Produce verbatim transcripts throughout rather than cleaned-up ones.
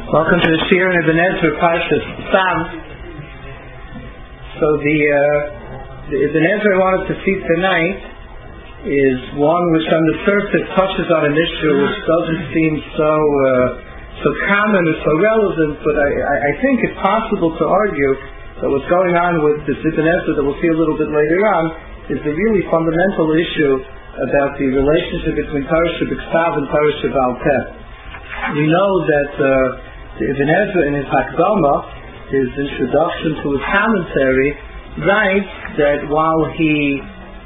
Welcome to the Shir in Ibn Ezra Parshas Tzav. So the, uh, the Ibn Ezra I wanted to see tonight is one which on the surface touches on an issue which doesn't seem so uh, so common or so relevant, but I, I, I think it's possible to argue that what's going on with this Ibn Ezra that we'll see a little bit later on is a really fundamental issue about the relationship between Torah Shebiksav and Torah Sheba'al Peh. We know that uh, Ibn Ezra in his Hakdama, his introduction to his commentary, writes that while he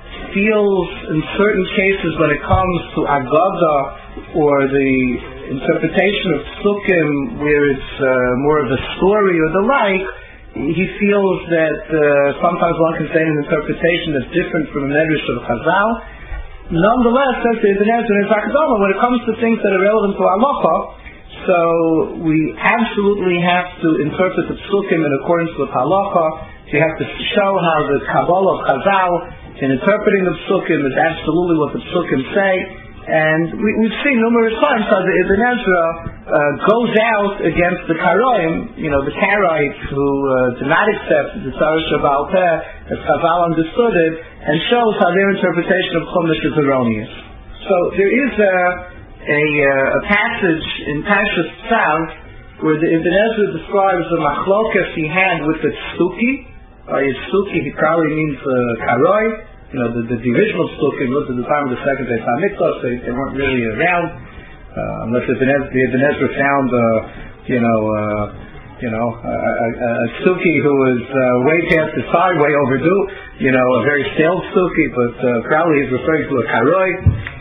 feels in certain cases when it comes to Agada or the interpretation of Psukim where it's uh, more of a story or the like, he feels that uh, sometimes one can say an interpretation that's different from a Medrash of Chazal. Nonetheless, says Ibn Ezra in his Hakdama, when it comes to things that are relevant to Halacha, so we absolutely have to interpret the Psukim in accordance with Halacha. You have to show how the Kabbalah of Chazal in interpreting the Psukim is absolutely what the Psukim say. And we, we've seen numerous times how the Ibn Ezra uh, goes out against the Karoim, you know, the Karaites who uh, do not accept the Torah Sheba'al Peh as Chazal understood it, and shows how their interpretation of Chumash is erroneous. So there is a A, uh, a passage in Parshas Tzav where the Ibn Ezra describes the machlokas he had with the Tzduki. By his Tzduki, he probably means uh, Karoi. You know, the, the, the original Tzduki lived at the time of the second Beis HaMikdash, so they weren't really around, uh, unless Ibn Ezra, the Ibn Ezra found, uh, you know, uh, you know, a, a, a Tzduki who was uh, way past his time, way overdue. You know, a very stale Tzduki, but uh, probably he's referring to a Karoi.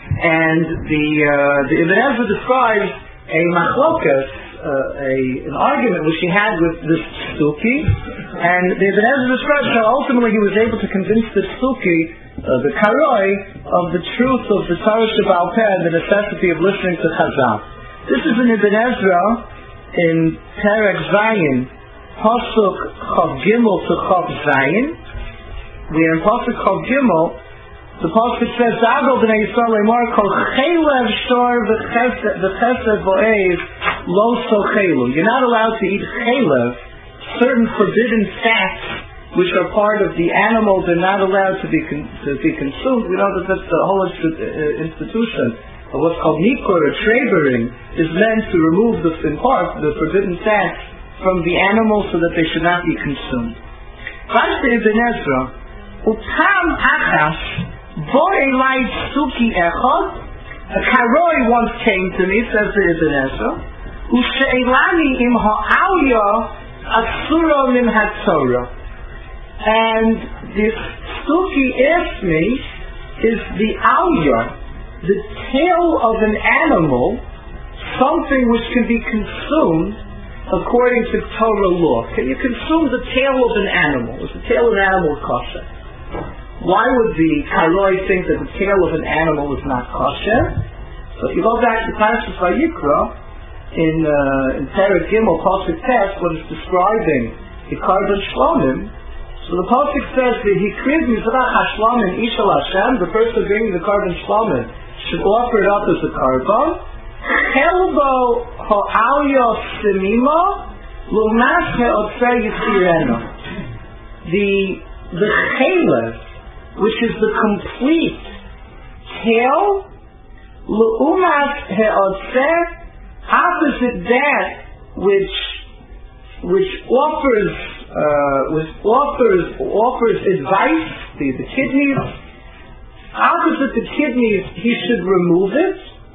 And the uh, the Ibn Ezra describes a machlokas, uh, a an argument which he had with this Tzduki, and the Ibn Ezra describes how ultimately he was able to convince the Tzduki, uh, the Karoi, of the truth of the Torah Sheba'al Peh and the necessity of listening to Chazal. This is in Ibn Ezra in Perek Zayin, Pasuk Chav Gimel to Chav Zayin. We are in Pasuk Chav Gimel. The Pasuk says, "Zagol b'nei Yisrael lemar kol chaylev shor v'chesed bo'ez lo sochelu." You're not allowed to eat chaylev, certain forbidden fats which are part of the animal. They're not allowed to be con- to be consumed. We know that that's the whole inst- uh, institution of what's called nikur or trebering is meant to remove the in part the forbidden fats from the animal so that they should not be consumed. Writes the Ibn Ezra, "Utam achas." Boy light Suki Echad, a Karoi once came to me, says the Ibn Ezra, Ushe'elani im ha'alya asura min haTorah. And this Suki asked me, is the alya, the tail of an animal, something which can be consumed according to Torah law? Can you consume the tail of an animal? Is the tail of an animal kosher? Why would the Karoi think that the tail of an animal is not kosher? So if you go back to Parshas Vayikra, in uh, in Perek Gimel, Pasuk Tes, what is describing the Karban Shlomim, so the Pasuk says that he created Mizrach HaShlomim Ishal Hashem, the person bringing the Karban Shlomim should offer it up as a Karban. Chelbo Ha'alya Simima Lumas He'otzei Yisirena. The the Chelev, which is the complete tail, l'umas he'otzeh, opposite that which which offers uh, which offers offers advice, the, the kidneys, opposite the kidneys, he should remove it.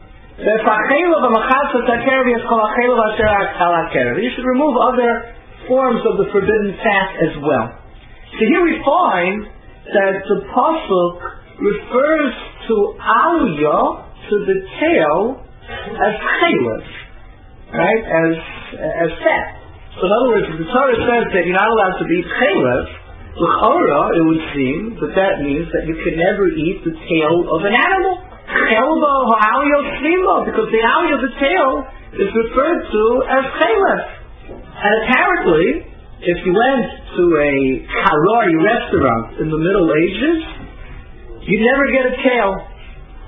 You should remove other forms of the forbidden fat as well. So here we find that the pasuk refers to alya, to the tail, as chaylev, right? As as fat. So in other words, if the Torah says that you're not allowed to eat chaylev, l'chora, it would seem that that means that you can never eat the tail of an animal. Chelbo ha'alya slima, because the alya, the tail, is referred to as chaylev. And apparently, if you went to a Karoi restaurant in the Middle Ages, you'd never get a tail.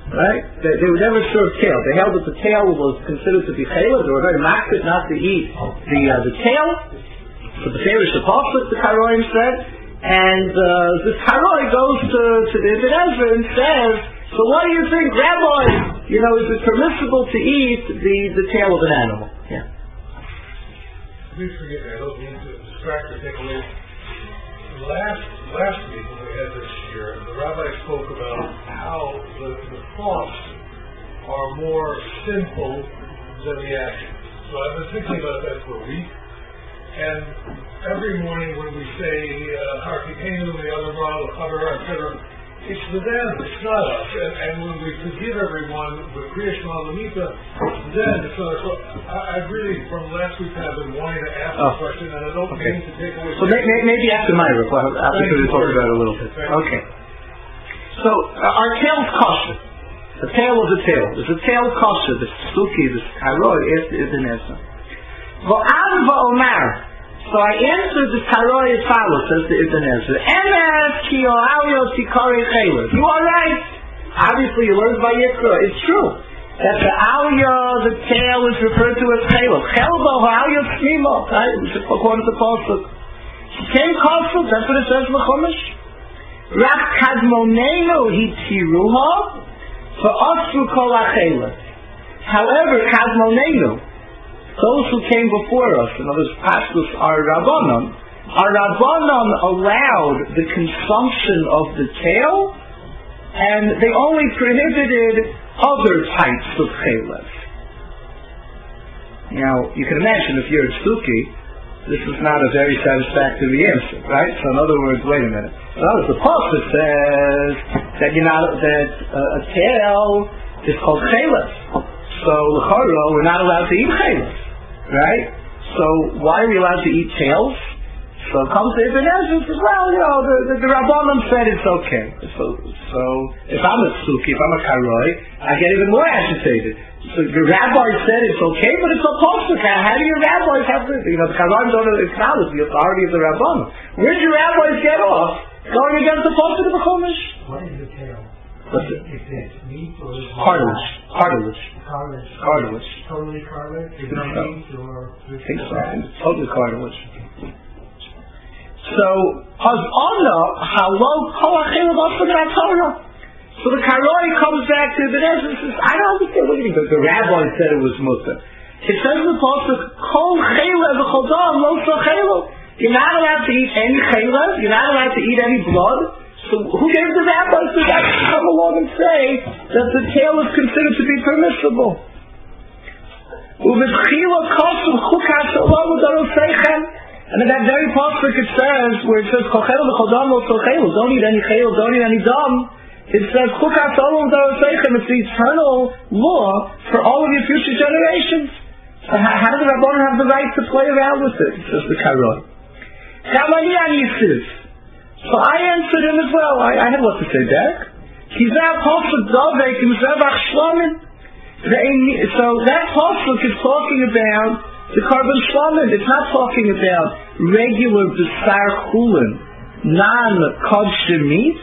right? They, they would never serve tail. They held that the tail was considered to be chayla. They were very makbid not to eat the uh, the tail. So the Farish Apostle, the Karoim said, and uh, this Karoi goes to, to the Ibn Ezra and says, so what do you think, Rabbi? You know, is it permissible to eat the, the tail of an animal? Yeah. Please forgive me, I don't mean to distract or take away. Last, last week when we had this year, the rabbi spoke about how the, the thoughts are more sinful than the actions. So I've been thinking about that for a week. And every morning when we say Harkikenu, the other model, et cetera, it's the them, it's not us. And, and when we forgive everyone with Kriya Shema Lamita, it's them, it's not us. So I, I really, from last week, I've been wanting to ask oh. the question, and I don't okay. mean to take away. So may, may, maybe after my reply, after we talk about it a little bit. Okay. So uh, our tail's kosher. The tail of the tail. Is the tail kosher? The suki, the karoi, is Ibn Ezra. V'adva Omar. So I answered the karoi as follows, says the Ibn Ezra. Emes ki ohalyo tikari chayla. You are right. Obviously, you learned by Yikra. It's true that the alya, the tail, is referred to as chayla. Chelba ohalyo tzmimo. Right? According to Pasuk. Same Pasuk. That's what it says in the Chumash. Rak kadmonenu hitiruha for asru kol achayla. However, kadmonenu, those who came before us, in other words, pastors, our Rabbanon, our Rabbanon allowed the consumption of the tail, and they only prohibited other types of chelas. Now, you can imagine if you're a Tzuki, this is not a very satisfactory answer, right? So in other words, wait a minute. In other words, the Pasuk says that you're not, that uh, a tail is called chelas. So, l'chara, we're not allowed to eat chelas. Right? So why are we allowed to eat tails? So it comes to Ibn Ezra and says, well, you know, the, the, the Rabbanon said it's okay. So so if I'm a Suki, if I'm a Karoi, I get even more agitated. So the rabbi said it's okay, but it's a posuk. How do your rabbis have this? You know, the Karoim don't acknowledge the authority of the Rabbanon. Where did your rabbis get off going against the posuk of the Chumash? What is the tail? What's it? Is it meat or is it cartilage? Cartilage. Cartilage. Cartilage. Totally cartilage? Is it So, meat or? I think so. It's totally cartilage. So, as Anna, hello, so the Karoi comes back to the Ezra and says, I don't understand what you mean. The rabbi said it was mutter. It says in the Pasuk, Kol chayla v'chodam lo chayla. You're not allowed to eat any chayla. You're not allowed to eat any blood. So who gave the rabbis to come along and say that the tail is considered to be permissible? And in that very pasuk it says, where it says, don't eat any chayil, don't eat any dam, it says, it's the eternal law for all of your future generations. So how, how does the Rabbanon have the right to play around with it? Says the Karoi. So I answered him as well. I, I had what to say back. So that pasuk is talking about the carbon shlamim. It's not talking about regular b'sar chulin, non-kosher meat.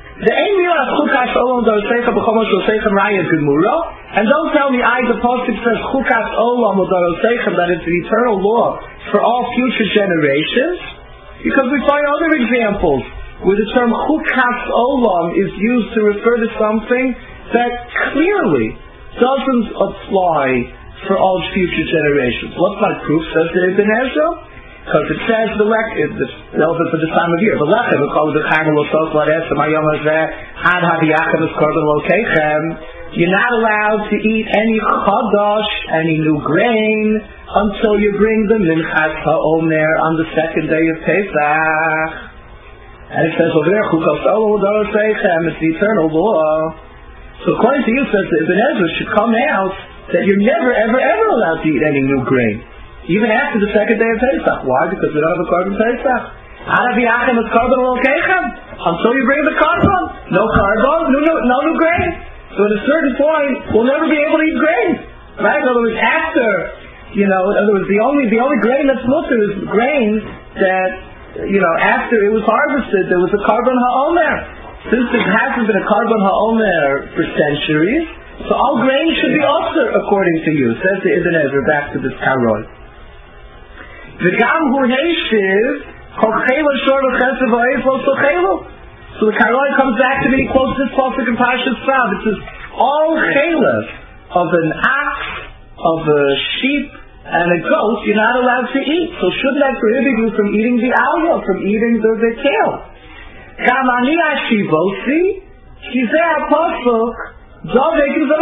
And don't tell me I, the pasuk says chukas olam that it's the eternal law for all future generations. Because we find other examples where the term chukas olam is used to refer to something that clearly doesn't apply for all future generations. What's my proof, says the Ibn Ezra? Because it says the lechem, it's relevant for this time of year. The lechem, we call it the chayim l'sot l'adesem hayom hazeh ad hadiyachem es korban lokechem. You're not allowed to eat any chadash, any new grain, until you bring the minchas ha'omer on the second day of Pesach. And it says over there, chukas olam l'dorosechem, it's the eternal law. So according to you, says that Ibn Ezra should come out that you're never, ever, ever allowed to eat any new grain, even after the second day of Pesach. Why? Because we don't have a korban Pesach. Adaviyachem is korban l'okechem. Until you bring the korban, no korban, no, no, no new grain. So at a certain point, we'll never be able to eat grain, right? In other words, after, you know, in other words, the only the only grain that's mutter is grain that, you know, after it was harvested, there was a korban ha'omer. since there hasn't been a carbon ha'omer for centuries, so all grain should be also according to you, says the Ibn Ezra, back to this karoi. V'gam hu heishiv, kol chelo shor v'chesev ha'eif lo so chelo. So the karoi comes back to me, he quotes this pasuk in Parshas Tzav. It says, all chelev of an ox, of a sheep, and a goat, you're not allowed to eat. So shouldn't that prohibit you from eating the alga, from eating the, the tail? Gam ani ashivosi, kizeh ha'pasuk, all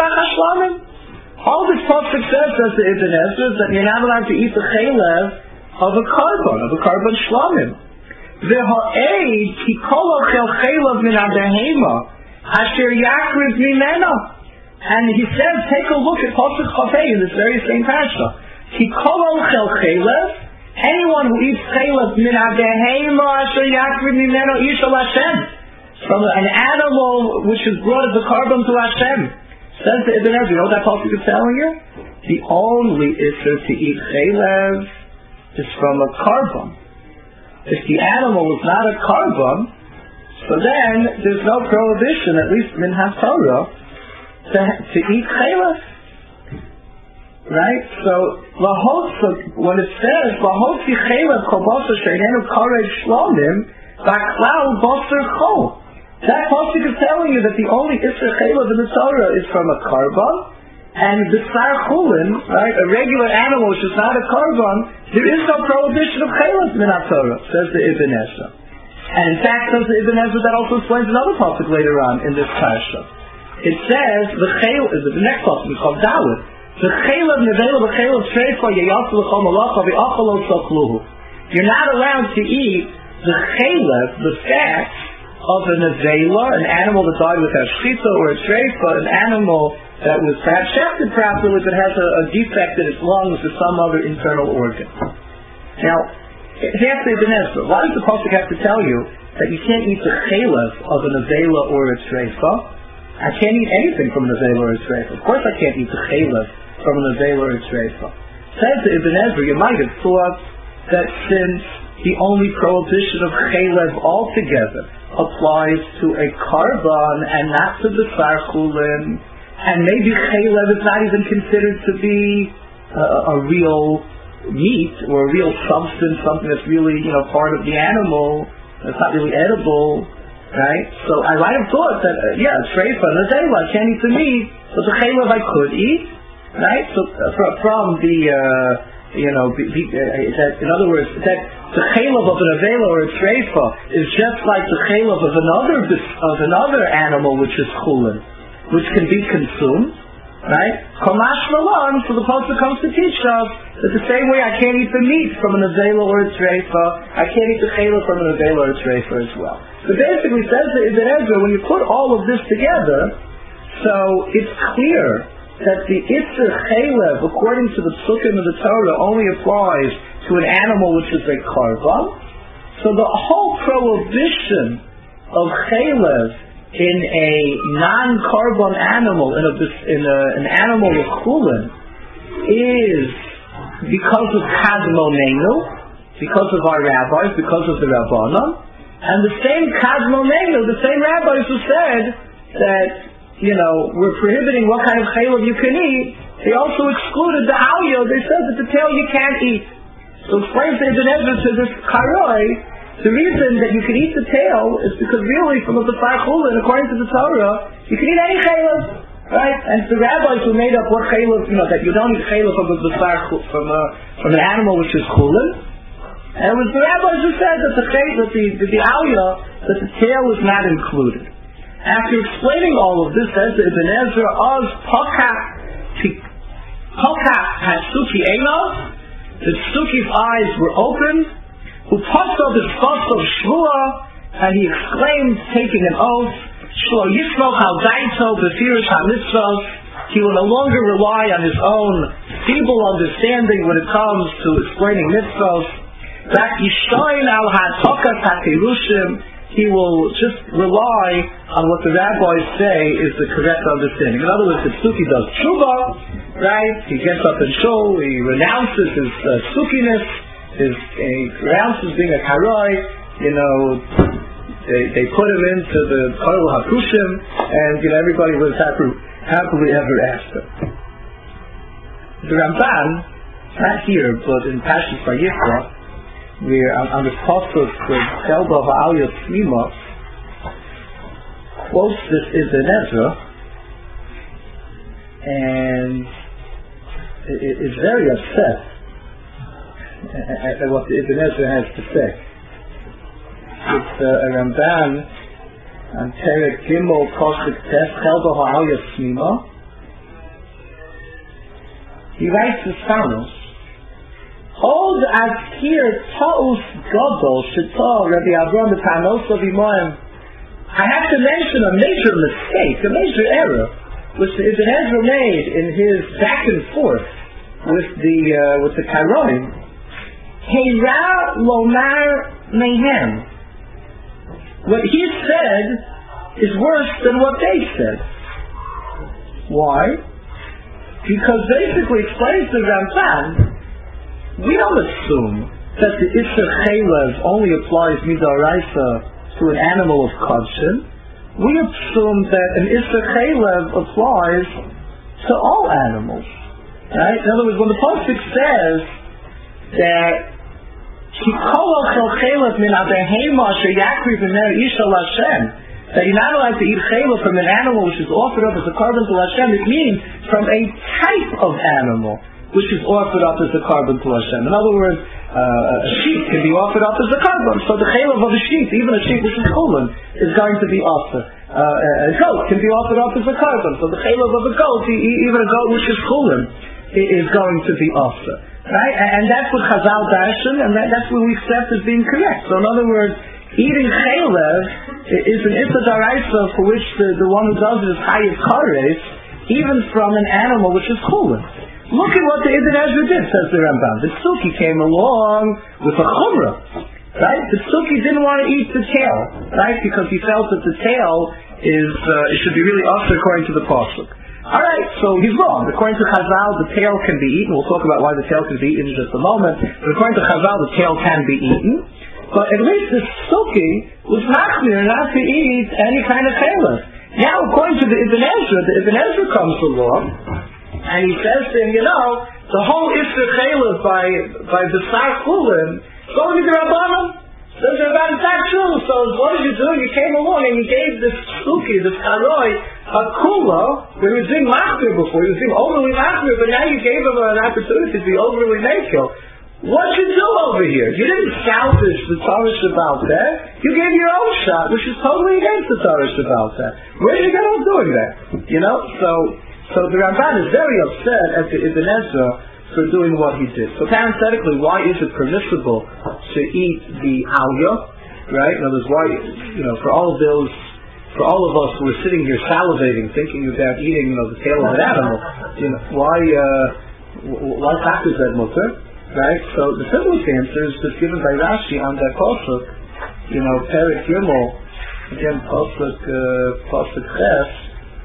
this pasuk says, says the Ibn Ezra, that you're not allowed to eat the chelev of a carbon, of a carbon shlamim. V'ha'ed ki kol ochel chelev min ha-behema asher yakriv mimena. And he says, take a look at pasuk Chavei in this very same parasha. Ki kol ochel chelev, anyone who eats chelev min ha-behema asher yakriv mimena yishal Hashem, from an animal which is brought as a carbon to Hashem. Says the Ibn Ezra, you know what that pasuk is telling you? The only issue to eat chelev is from a carbon. If the animal is not a carbon, so then there's no prohibition, at least min ha-Torah, to, to eat chelev. Right? So, when it says, Lahotzi chelev kol basar she'einenu karev shlomim, ba'klal basar chol. That pasuk is telling you that the only Isser Chelev in the Torah is from a carbon, and the Sar Chulin, right, a regular animal which is not a carbon, there is no prohibition of Chelev in the Torah, says the Ibn Ezra. And in fact, says the Ibn Ezra, that also explains another pasuk later on in this parasha. It says, the Chelev, the next pasuk is called Dalet, the Chelev nevela, the Chelev treifa, yeyasu l'chol malacha, v'achalo sokluhu. You're not allowed to eat the Chelev, the fat, of an avela, an animal that died without shchita, or a treifa, an animal that was perhaps shafted properly but has a, a defect in its lungs or some other internal organ. Now, half the Ibn Ezra, why does the pasuk have to tell you that you can't eat the chelev of an avela or a treifa? I can't eat anything from an avela or a treifa. Of course I can't eat the chelev from an avela or a treifa. Says the Ibn Ezra, you might have thought that since the only prohibition of chelev altogether applies to a carbon and not to the sar chulin, and maybe chelev is not even considered to be uh, a real meat or a real substance, something that's really, you know, part of the animal, that's not really edible, right? So I might have thought that, uh, yeah, treifa and azela, I can't eat the meat, but the chelev I could eat, right? So uh, from, from the, uh, you know, be, be, uh, that, in other words, that the chelev of an avela or a treifa is just like the chelev of another of another animal which is chulin, which can be consumed, right? Kamash malan, so the pasuk comes to teach us that the same way I can't eat the meat from an avela or a treifa, I can't eat the chelev from an avela or a treifa as well. So basically, says the Ibn Ezra, when you put all of this together, so it's clear that the Isser Chelev, according to the Psukim of the Torah, only applies to an animal which is a carbon. So the whole prohibition of Chelev in a non-carbon animal, in, a, in a, an animal with chulin, is because of Kadmonenu, because of our rabbis, because of the Rabbanan, and the same Kadmonenu, the same rabbis who said that, you know, we're prohibiting what kind of chelev you can eat, they also excluded the aliyah. They said that the tail you can't eat. So explains the Ibn Ezra to this karoi, the reason that you can eat the tail is because really from the Sar Chulin, according to the Torah, you can eat any chelev, right? And the rabbis who made up what chelev, you know, that you don't eat chelev from the Sar from a, from an animal which is chulin. And it was the rabbis who said that the that the the, the aliyah, that the tail is not included. After explaining all of this, says the Ibn Ezra, Oz Pokah Hasuki Enos, the Suki's eyes were opened, Upaso the Skos of Shvua, and he exclaimed, taking an oath, Shlo Yismo Haldaito Befirish HaMitzvos, he will no longer rely on his own feeble understanding when it comes to explaining mitzvos. Rak Yishoin Al HaTokas HaPerushim, he will just rely on what the rabbis say is the correct understanding. In other words, if Suki does tshuva, right, he gets up in shul, he renounces his uh, Sukiness, his, he renounces being a karoi, you know, They, they put him into the Koil HaKushim, and you know everybody was happy, happily ever after. The Ramban, not here, but in Parshas Vayikra, where on, on the pasuk of Chelba Va'alya Tzmima, quotes this Ibn Ezra, and is very upset at what the Ibn Ezra has to say. It's uh, a Ramban on Perek Gimel Pasuk Tes Chelba Va'alya Tzmima. He writes as follows: Hold Azkir Ta'us Gadol Sheta Rabbi Avraham Tanos of Imoim. I have to mention a major mistake, a major error, which the Ibn Ezra made in his back and forth with the uh, with the Kairoim. Heira Lomar Mehem. What he said is worse than what they said. Why? Because basically explains the Ramban, we don't assume that the Isser Chaylev only applies midaraisa to an animal of Kodshin. We assume that an Isser Chaylev applies to all animals. Right? In other words, when the pasuk says that that you're not allowed to eat chayla from an animal which is offered up as a carbon to Hashem, it means from a type of animal which is offered up as a carbon to Hashem. In other words, uh, a sheep can be offered up as a carbon. So the chayla of a sheep, even a sheep which is chulin, is going to be offered. Uh, a goat can be offered up as a carbon. So the chayla of a goat, even a goat which is chulin, is going to be offered. Right? And that's what Chazal darshan, and that, that's what we accept as being correct. So in other words, eating chaylev is an issa daraisa for which the, the one who does it is chayiv kares, even from an animal which is chulin. Look at what the Ibn Ezra did, says the Rambam. The Tzuki came along with a chumrah, right? The Tzuki didn't want to eat the tail, right? Because he felt that the tail is uh, it should be really usher according to the pasuk. All right, so he's wrong. According to Chazal, the tail can be eaten. We'll talk about why the tail can be eaten in just a moment. But according to Chazal, the tail can be eaten. But at least the Tzuki was machmir not to eat any kind of chaylev. Now, according to the Ibn Ezra, the Ibn Ezra comes along, and he says to him, you know, the whole Isser chaylev by by B'sar Chulin, go to the Rabbanim. Says the Rabbanim, it's not true. So what did you do? You came along and you gave this Tzuki, this Karoi, a kula, where he was being machmir before, he was being overly machmir, but now you gave him an opportunity to be overly makil. What you do over here? You didn't salvage the Torah Shabbat there. You gave your own shot, which is totally against the Torah Shabbat there. Where did you get on doing that? You know, so so the Ramban is very upset at the Ibn Ezra for doing what he did. So parenthetically, why is it permissible to eat the alya? Right? In other words, why, you know, for all of those, for all of us who are sitting here salivating, thinking about eating, you know, the tail of an animal, you know, why, uh, why is that mutter? Right? So the simplest answer is just given by Rashi on that pasuk, you know, Perek Gimel, again, pasuk, uh, pasuk Ches,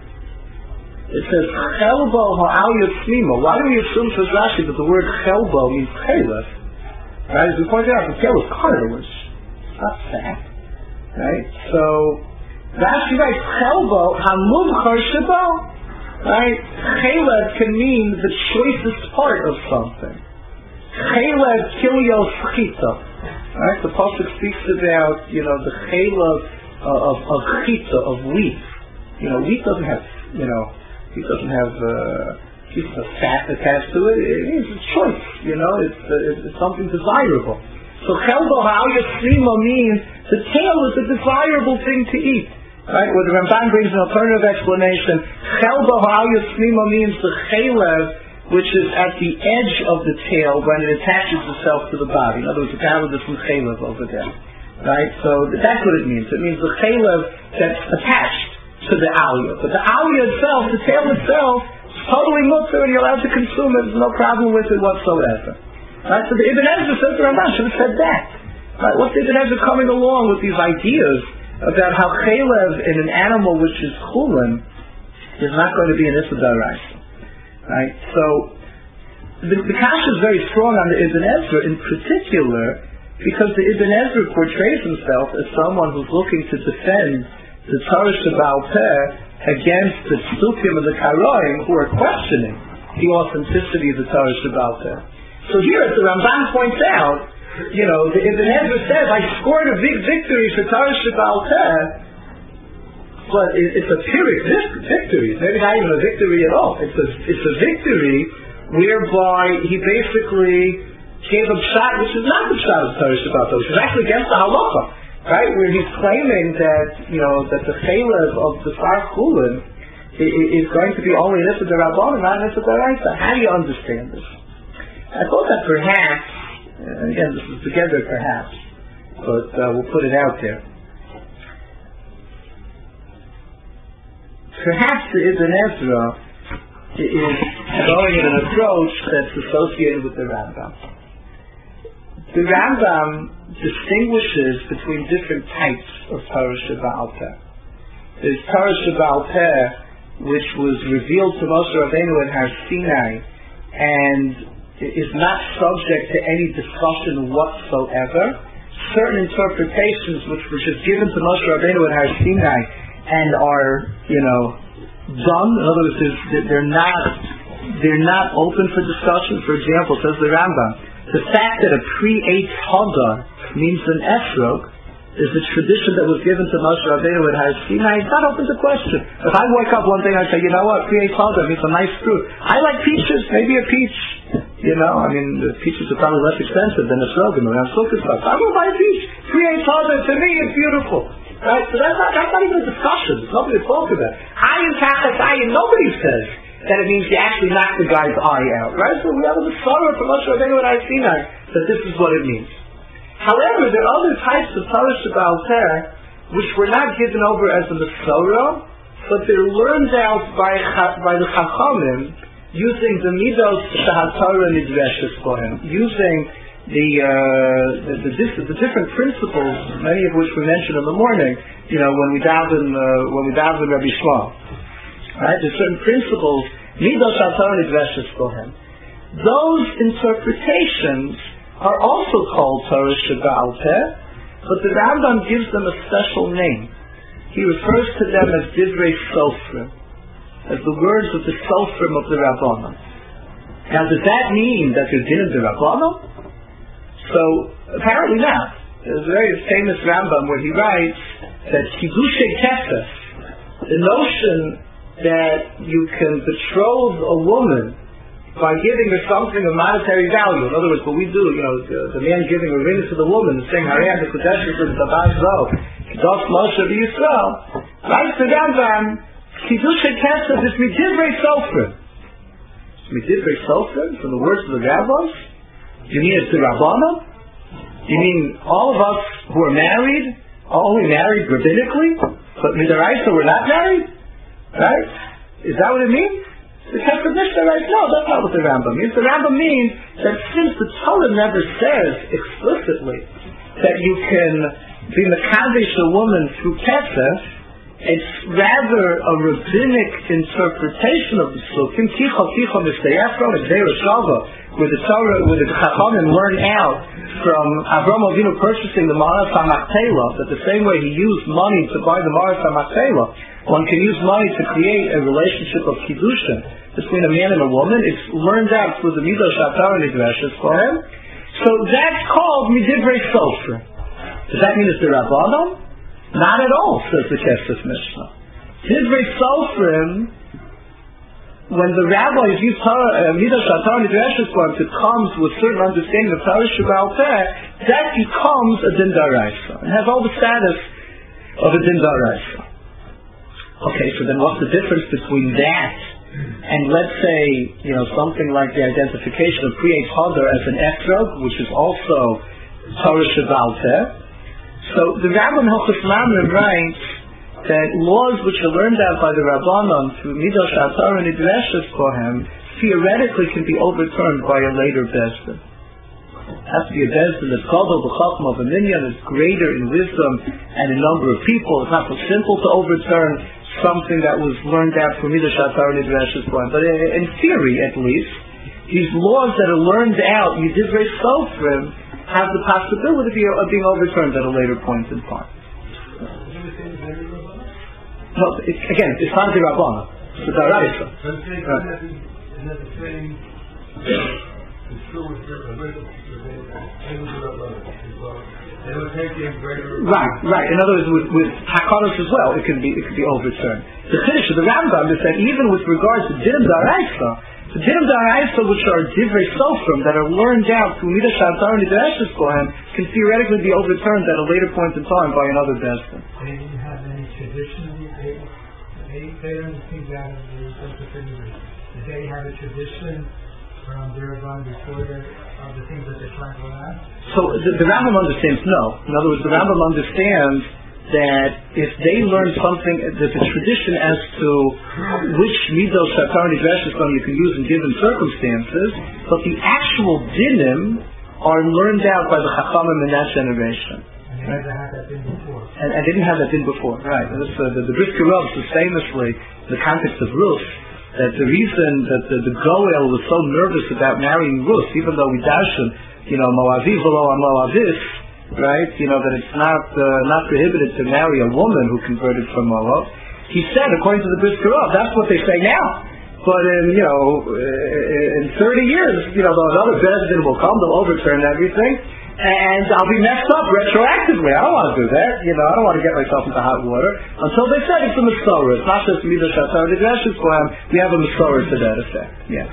it says, Chelbo ha'alya tzmima. Why do we assume, says Rashi, that the word Chelbo means chaylev? Right? As we pointed out, the tail is cartilage. It's not fat. Right? So, Rashi writes, Chelbo ha'muvchar shebo. Right? Chaylev can mean the choicest part of something. Chaylev kilyos chita. Right? The pasuk speaks about, you know, the chaylev uh, of of chita, of wheat. You know, wheat doesn't have, you know, it doesn't have uh, it's a fat attached to it. It's a choice, you know. It's uh, it's something desirable. So chelbo ha'alya tzmima means the tail is a desirable thing to eat. Right? Where the Ramban brings an alternative explanation, chelbo ha'alya tzmima means the chaylev, which is at the edge of the tail when it attaches itself to the body. In other words, the tail is some chaylev over there. Right? So that's what it means. It means the chaylev that's attached to the alya. But the alya itself, the tail itself, is totally mutter and you're allowed to consume it. There's no problem with it whatsoever. Right? So the Ibn Ezra says the Ramban should have said that. Right? What's the Ibn Ezra coming along with these ideas about how chaylev in an animal which is chulin is not going to be an issa d'oraisa? Right? So the, the kasha is very strong on the Ibn Ezra, in particular because the Ibn Ezra portrays himself as someone who's looking to defend the Torah Shebaal Peh against the Psukim and the Karoim who are questioning the authenticity of the Torah Shebaal Peh. So here, as the Ramban points out, you know, the Ibn Ezra says, I scored a big victory for Torah Shebaal Peh, but it, it's a Pyrrhic victory. It's maybe not even a victory at all. It's a, it's a victory whereby he basically gave a pshat, which is not the pshat of Torah Shebaal Peh, which is actually against the halacha, right? Where he's claiming that, you know, that the chalev of the Sar Chulin is going to be only an Issa D'Rabbanan, not an Issa D'Oraisa. How do you understand this? I thought that perhaps, uh, again, this is together perhaps, but uh, we'll put it out there. Perhaps the Ibn Ezra is going in an approach that's associated with the Rambam. The Rambam distinguishes between different types of Torah Shebaal Peh. There's Torah Shebaal Peh, which was revealed to Moshe Rabbeinu at Har Sinai, and is not subject to any discussion whatsoever. Certain interpretations which were just given to Moshe Rabbeinu at Har Sinai and are, you know, done. In other words, they're not they're not open for discussion. For example, says the Rambam, the fact that a pre-eight hadar means an esrog is a tradition that was given to Moshe Rabbeinu at Har Sinai. It's not open to question. If I wake up one day and I say, you know what, pre-eight hadar means a nice fruit. I like peaches, maybe a peach. You know, I mean, the peaches are probably less expensive than a srogim around Sukkot. I will buy a peach. pre-eight hadar, to me, it's beautiful. Right? So that's not, that's not even a discussion. There's nobody to talk about. Ayin tachas ayin, nobody says that it means you actually knock the guy's eye out. Right? So we have a sorrow from Moshe Rabbeinu at Har Sinai that this is what it means. However, there are other types of Torah Shebaal Peh which were not given over as a Masorah, but they're learned out by by the Chachamim using the Midos Shehatorah Nidreshes for him, using The, uh, the, the, the different principles, many of which we mentioned in the morning, you know, when we daven, uh, when we daven Rabbi Shmuel, right? There's certain principles, midos haTorah nidreshes for him. Those interpretations are also called Torah Shebaal Peh, but the Rambam gives them a special name. He refers to them as Divrei Sofrim, as the words of the Sofrim of the Rabbanon. Now, does that mean that they're din of the Rabbanon? So, apparently not. There's a very famous Rambam where he writes that Kiddushay Kesef, the notion that you can betroth a woman by giving her something of monetary value. In other words, what we do, you know, the, the man giving a ring to the woman and saying, Harei HaKodesh is Tabaz Zo, Kidos Moshe B'Yisrael, writes the Rambam, Kiddushay Kesef is Midivrei Sofrim. Midivrei Sofrim, from the words of the rabbis? You mean it's the Rabbanon? You mean all of us who are married are only married rabbinically, but Midaraisa we're not married? Right? Is that what it means? The Kesef Mishnah writes, no, that's not what the Rambam means. The Rambam means that since the Torah never says explicitly that you can be Mekadesh a woman through Kesef, it's rather a rabbinic interpretation of the Sukkim, Kicho Kicho Mistayefron, and Zera Shava, where the Torah, where the Chachamim learn out from Avraham Avinu purchasing the Maras HaMachpelah, that the same way he used money to buy the Maras HaMachpelah, one can use money to create a relationship of Kiddushin between a man and a woman. It's learned out through the Midos HaTorah Nidreshes for him. So that's called Midivrei Sofrim. Does that mean it's the Rabbanon? Not at all, says the Kesef Mishnah. Divrei Sofrim, when the rabbis use uh, Midas HaTorah Nidreshes for him to come to a certain understanding of Torah Shebaal Peh, that becomes a Din D'Oraisa. It has all the status of a Din D'Oraisa. Okay, so then what's the difference between that and, let's say, you know, something like the identification of pre-eight hadar as an etrog, which is also Torah Shebaal Peh? So the Rambam Hilchos Mamre writes that laws which are learned out by the Rabbanon through Midos HaTorah Nidreshes for him theoretically can be overturned by a later Bezdin. It has to be a Bezdin that's called the Chachma of a Minyan, is greater in wisdom and in number of people. It's not so simple to overturn something that was learned out from Midos HaTorah Nidreshes for him. But in theory, at least, these laws that are learned out, you did very Sofrim, have the possibility of being overturned at a later point in time. No, it, again, it's not the Rabbana, it's the Daraisa. Right, right. In other words, with, with Hakanos as well, it can be it can be overturned. The Chiddush of the Rambam is that even with regards to Dinim Daraisa, the Dinim Daraisa, which are Divrei Sofrim, that are learned out through Midas Shadar and Nidreshes Kohen, can theoretically be overturned at a later point in time by another Bezdin. They didn't have any tradition. They, they, they don't think that did they have a tradition from Derabban before the, of the things that they're trying to learn? So the, the Rambam understands no. In other words, the Rambam understands that if they learn something, there's a tradition as to which midos shatar nidreshes you can use in given circumstances, but the actual dinim are learned out by the chachamim in that generation. And they never had that din before. And, and didn't have that din before, right? And this, uh, the the Brisker Rav says famously, in the context of Rus, that the reason that the, the Goel was so nervous about marrying Rus, even though we dashen, you know, Moaviv v'lo Moavis, right? You know, that it's not uh, not prohibited to marry a woman who converted from Moab. He said, according to the Brisker Rav, that's what they say now. But in, you know, in thirty years, you know, another Bezdin will come, they'll overturn everything, and I'll be messed up retroactively. I don't want to do that. You know, I don't want to get myself into hot water. Until they said it's a Masorah. It's not just Midas Shatar Nidreshes for him. We have a Masorah to that effect. Yeah.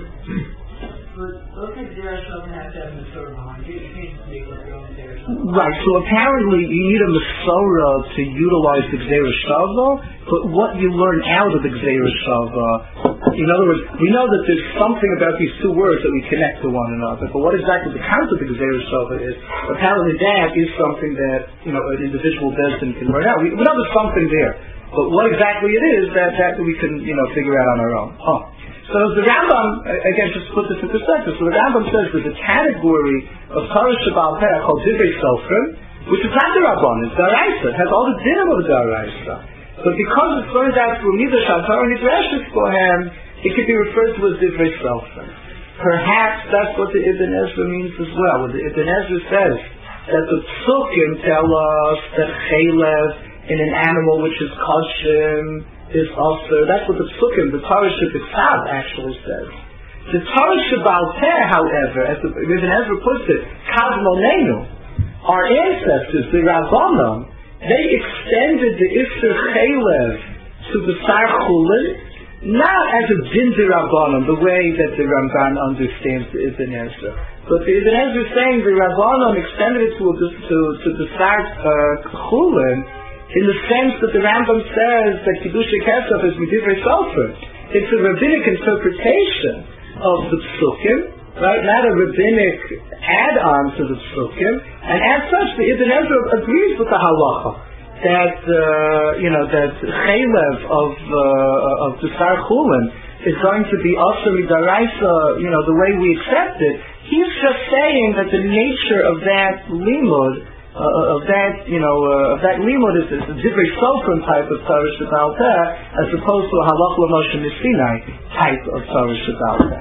Right, so apparently you need a Masorah to utilize the Gzeira Shava, but what you learn out of the Gzeira Shava, in other words, we know that there's something about these two words that we connect to one another, but what exactly the count of the Gzeira Shava is, apparently that is something that, you know, an individual Bezdin can learn out. We, we know there's something there, but what exactly it is, that, that we can, you know, figure out on our own. Huh. So the Rambam, again, just to put this in perspective, so the Rambam says there's a category of Torah Shabbat Peh called Divrei Sofrim, which is not the Rabban, it's Daraisa. It has all the dinim of the Daraisa. But because it's learned out through Midas Shatar and Nidreshes for him, it could be referred to as Divrei Sofrim. Perhaps that's what the Ibn Ezra means as well. What the Ibn Ezra says, that the Psukim tell us that Chelev in an animal which is Kashim is also, that's what the Psukim, the Torah Shabbat actually says. The Torah Shabbat Peh, however, as the Ibn Ezra puts it, Kavmonenu, our ancestors, the Rabbanim, they extended the Isser Chelev to the Sar Chulin, not as a Din de Rabbanim, the way that the Ramban understands the Ibn Ezra. But the Ibn Ezra is saying the Rabbanim extended it to, to, to the Sar uh, Chulin, in the sense that the Rambam says that Kiddushay Kesef is Midivrei Sofrim. It's a rabbinic interpretation of the Psukim, right? Not a rabbinic add-on to the Psukim. And as such, the Ibn Ezra agrees with the halacha that, uh, you know, that Chelev of, uh, of the Sar Chulin is going to be also Midaraisa, you know, the way we accept it. He's just saying that the nature of that limud, Uh, of that, you know, uh, of that limud is a Divrei Sofrim type of Torah Shabbat Peh, as opposed to a Halach L'Moshe Misinai type of Torah Shabbat Peh.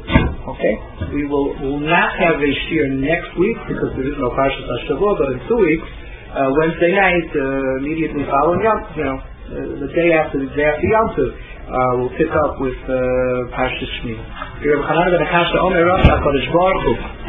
Okay? We will will not have a shir next week because there is no Parshas HaShavua, but in two weeks, uh, Wednesday night, uh, immediately following Yom, you know, uh, the day after the day after Yom Tov, uh, we'll pick up with uh, Parshas Shmini.